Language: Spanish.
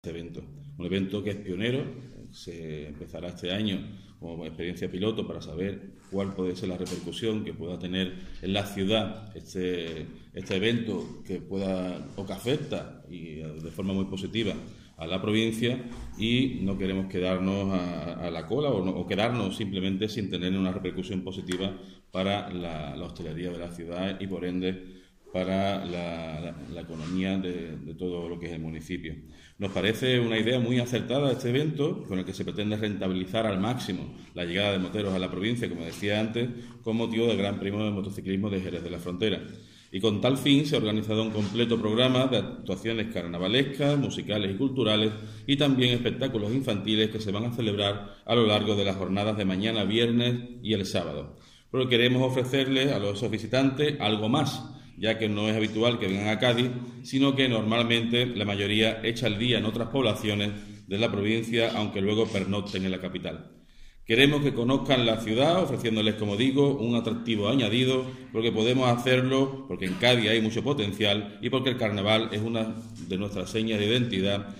este evento. Un evento que es pionero, se empezará este año como experiencia piloto para saber cuál puede ser la repercusión que pueda tener en la ciudad este evento que pueda o que afecta y de forma muy positiva a la provincia, y no queremos quedarnos a la cola o quedarnos simplemente sin tener una repercusión positiva para la hostelería de la ciudad y por ende para la economía de todo lo que es el municipio. Nos parece una idea muy acertada este evento, con el que se pretende rentabilizar al máximo la llegada de moteros a la provincia, como decía antes, con motivo del Gran Premio de Motociclismo de Jerez de la Frontera. Y con tal fin se ha organizado un completo programa de actuaciones carnavalescas, musicales y culturales, y también espectáculos infantiles que se van a celebrar a lo largo de las jornadas de mañana, viernes y el sábado. Pero queremos ofrecerles a los visitantes algo más, ya que no es habitual que vengan a Cádiz, sino que normalmente la mayoría echa el día en otras poblaciones de la provincia, aunque luego pernocten en la capital. Queremos que conozcan la ciudad, ofreciéndoles, como digo, un atractivo añadido, porque podemos hacerlo, porque en Cádiz hay mucho potencial y porque el carnaval es una de nuestras señas de identidad